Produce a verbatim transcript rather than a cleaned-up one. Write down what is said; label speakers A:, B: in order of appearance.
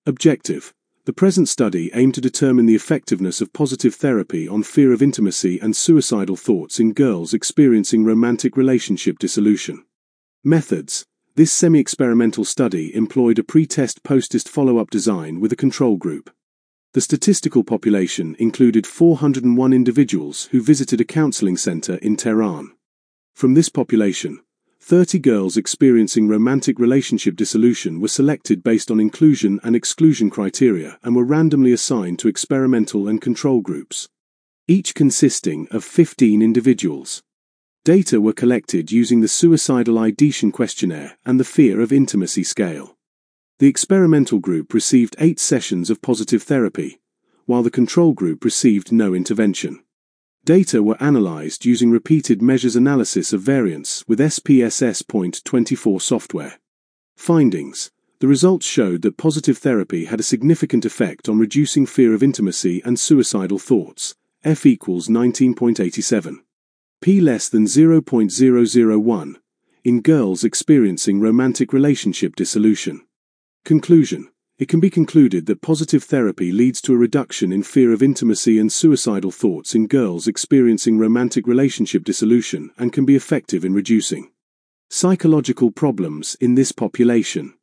A: Objective: the present study aimed to determine the effectiveness of positive therapy on fear of intimacy and suicidal thoughts in girls experiencing romantic relationship dissolution. Methods: this semi-experimental study employed a pre-test post-test follow-up design with a control group. The statistical population included four hundred one individuals who visited a counseling center in Tehran. From this population, thirty girls experiencing romantic relationship dissolution were selected based on inclusion and exclusion criteria and were randomly assigned to experimental and control groups, each consisting of fifteen individuals. Data were collected using the Suicidal Ideation Questionnaire and the Fear of Intimacy Scale. The experimental group received eight sessions of positive therapy, while the control group received no intervention. Data were analyzed using repeated measures analysis of variance with S P S S twenty-four software. Findings: the results showed that positive therapy had a significant effect on reducing fear of intimacy and suicidal thoughts, F equals nineteen point eight seven. P less than zero point zero zero one, in girls experiencing romantic relationship dissolution. Conclusion: it can be concluded that positive therapy leads to a reduction in fear of intimacy and suicidal thoughts in girls experiencing romantic relationship dissolution and can be effective in reducing psychological problems in this population.